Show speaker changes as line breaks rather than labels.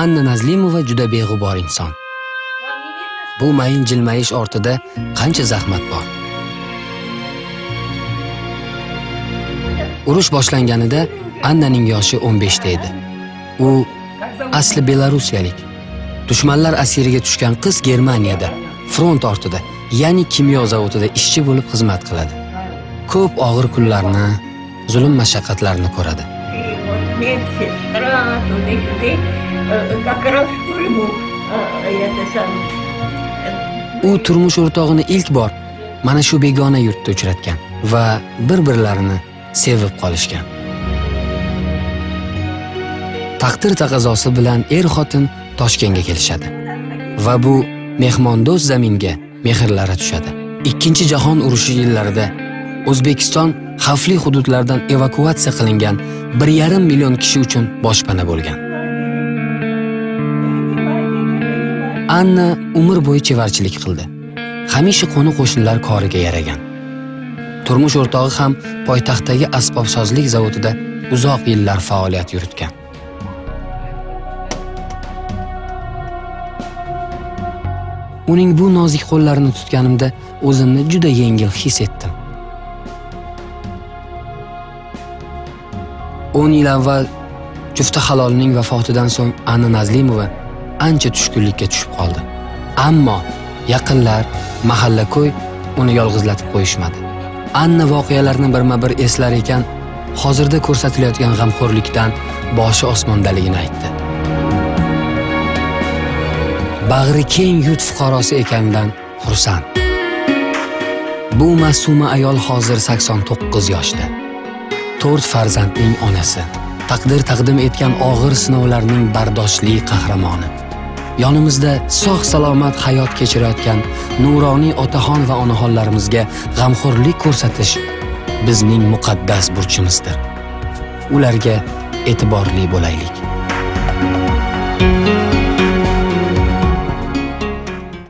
Anna Nazlimova juda beg'ubor inson. Bu mayin jilmayish ortida qancha zahmat bor. Urush boshlanganida Annaning yoshi 15 ta edi. U asli belarusiyalik. Dushmanlar asiriga tushgan qiz Germaniyada, front ortida, ya'ni kimyo zavodida ishchi bo'lib xizmat qiladi. Ko'p og'ir kunlarni, zulm mashaqqatlarni ko'radi. U turmush o'rtog'ini ilk bor mana shu begona yurtda uchratgan va bir-birlarini sevib qolishgan. Taqdir taqozosi bilan er-xotin Toshkentga kelishadi va bu mehmondo'st zaminga mehrlari tushadi. Ikkinchi jahon urushi yillarida O'zbekiston xavfli hududlardan evakuatsiya qilingan 1,5 million kishi uchun boshpana bo'lgan. Anna umr bo'yi chevarchilik qildi. Hamisha qo'ni-qo'shnilar koriga yaragan. Turmush o'rtog'i ham poytaxtdagi asbobsozlik zavodida uzoq yillar faoliyat yuritgan. Uning bu nozik qo'llarini tutganimda o'zimni juda yengil his etdim. 10 yil avval jufti halolining vafotidan so'ng Anna Nazlimova ancha tushkunlikka tushib qoldi. Ammo yaqinlar, mahalla-ko'y uni yolg'izlatib qo'yishmadi. Anna voqealarni birma-bir eslar ekan, hozirda ko'rsatilayotgan g'amxo'rlikdan boshi osmondaligini aytdi. Bag'ri keng yurt fuqarosi ekanidan xursand. Bu ma'suma ayol hozir 89 yoshda. 4 farzandning onasi. Taqdir taqdim etgan og'ir sinovlarning bardoshli qahramoni. Yonimizda sog'-salomat hayot kechirayotgan nuroniy otaxon va onaxonlarimizga g'amxo'rlik ko'rsatish bizning muqaddas burchimizdir. Ularga e'tiborli bo'laylik.